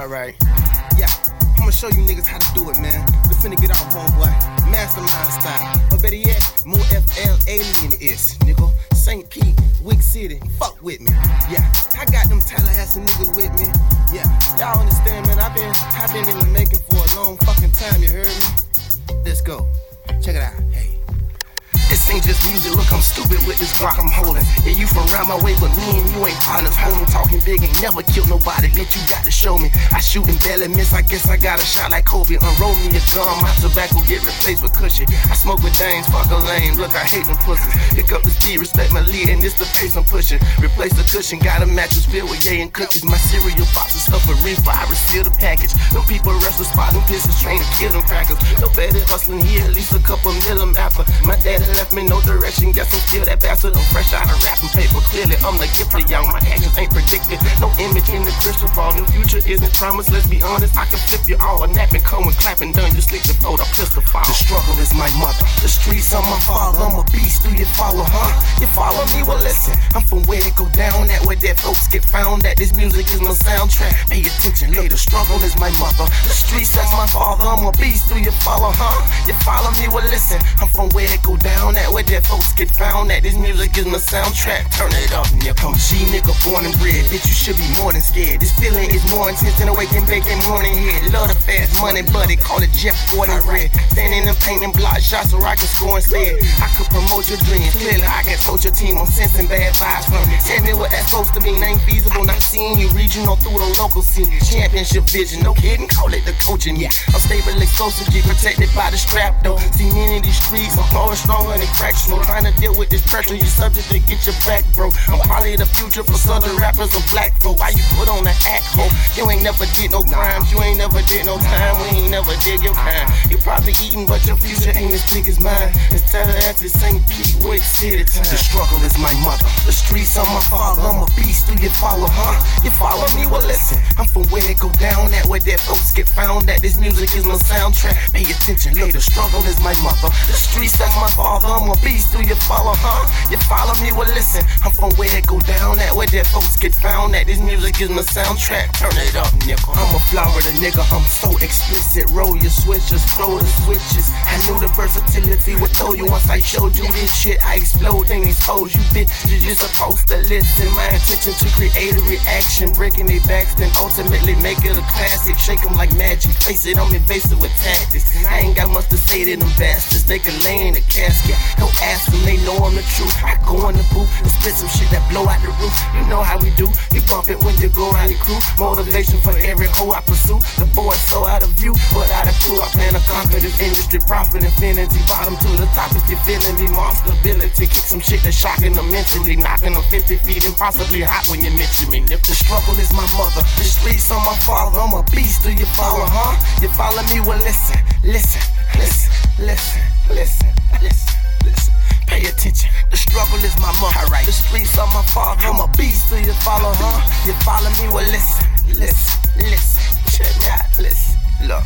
Alright. Yeah, I'ma show you niggas how to do it, man. We finna get off, homeboy. Mastermind style. Or better yet, more FL alien is, nigga. St. Pete, Wick City, fuck with me. Yeah, I got them Tallahassee niggas with me. Yeah, y'all understand, man. I've been in the making for a long fucking time, you heard me? Let's go. Check it out. Hey. This ain't just music, look, I'm stupid with this rock I'm holding. Yeah, you from round my way, but me and you ain't partners. Homie talking big, ain't never killed nobody, bitch, you got to show me. I shoot and barely miss, I guess I got a shot like Kobe. Unroll me a gum, my tobacco get replaced with cushion. I smoke with dames, fuck a lame, look, I hate them pussies. Pick up the speed, respect my lead, and this the pace I'm pushing. Replace the cushion, got a mattress filled with yay and cookies. My cereal box is stuffed with reefer, I reseal the package. Them people rush the spot, them pisses train to kill them crackers. No better hustling here, at least a couple million after. My daddy left me no direction. Guess I'm still that bastard. I'm fresh out of rapping paper. Clearly, I'm the gift of young. My actions ain't predicted. No image in the crystal ball. The future isn't promised. Let's be honest. I can flip you all. A napping, coming, clapping, done. You sleep before the pistol fall. The struggle is my mother. The streets are my father. I'm a beast. Do you follow, huh? You follow me? Well, listen. I'm from where it go down. That where dead folks get found. That this music is my soundtrack. Pay attention. Look, the struggle is my mother. The streets are my father. I'm a beast. Do you follow, huh? You follow me? Well, listen. I'm from where it go down. That where dead folks get found. That this music is my soundtrack. Turn it up, nigga. I'm G, nigga, born and bred. Bitch, you should be more than scared. This feeling is more intense than awakening, baking morning head. Love the fast money, buddy. Call it Jeff Gordon Red. Standing and painting block shots so I can score and sled. I could promote your dreams. Clearly, I can coach your team. I'm sensing bad vibes from it. Tell me what that's supposed to mean. Ain't feasible. Not seeing you regional through the local scene. Championship vision. No kidding. Call it the coaching. Yeah. I'm stable, explosive, get protected by the strap, though. See me in these streets. I'm more stronger than fractional. Trying to deal with this pressure, you subject to get your back broke. I'm probably the future for southern rappers or black folk. Why you put on the act, ho? You ain't never did no crimes, you ain't never did no time, we ain't never did your kind. You probably eating, but your future ain't as big as mine. It's Tallahassee, St. Pete, Wick City time. The struggle is my mother, the streets are my father. I'm a beast, do you follow, huh? You follow me? Well, listen, I'm from where it go down, that where dead folks get found. That this music is my soundtrack. Pay attention, look, the struggle is my mother. The streets are my father. I'm a beast, do you follow, huh? You follow me? Well, listen, I'm from where it go down, that where dead folks get found. That this music is my soundtrack. Turn it up, nigga. I'm a Florida nigga, I'm so explicit. Roll your switches, throw the switches. I knew the versatility would throw you once I showed you this shit. I explode and expose you, bitch. You're supposed to listen. My intention to create a reaction, breaking their backs, then ultimately make it a classic. Shake them like magic, face it, I'm invasive with tactics. I ain't got much to say to them bastards. They can lay in a casket. Don't ask them, they know I'm the truth. I go in the booth and spit some shit that blow out the roof. You know how we do. You bump it when you go around your crew. Motivation for every hoe I pursue. The boy is so out of view, but out of crew. I plan to conquer this industry, profit infinity. Bottom to the top if you're feeling me. Monster ability, kick some shit that's shocking them mentally. Knocking them 50 feet impossibly hot when you mention me. Nip. The struggle is my mother. The streets are my father. I'm a beast. Do you follow, huh? You follow me? Well, listen, listen, listen, listen, listen, listen, listen. Pay attention. The struggle is my mother. Right. The streets are my father. I'm a beast. Do you follow, huh? You follow me? Well, listen, listen, listen. Check me out. Listen. Look.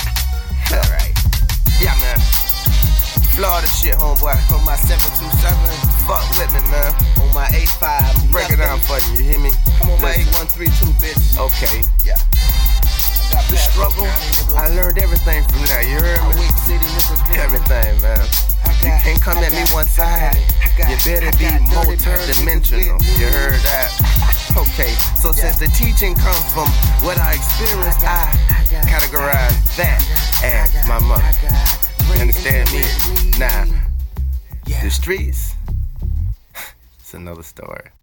Alright. Yeah, man. Florida shit, homeboy. On my 727. Fuck with me, man. On my 85. Break it down for you. You hear me? I'm on my 8132, bitch. Okay. Yeah. The struggle. I learned everything from that. You heard me? Everything, man. You can't come at me one side. You better be multi-dimensional. You heard that? Okay, so since the teaching comes from what I experienced, I categorize that as my mother. You understand me? Now, the streets, it's another story.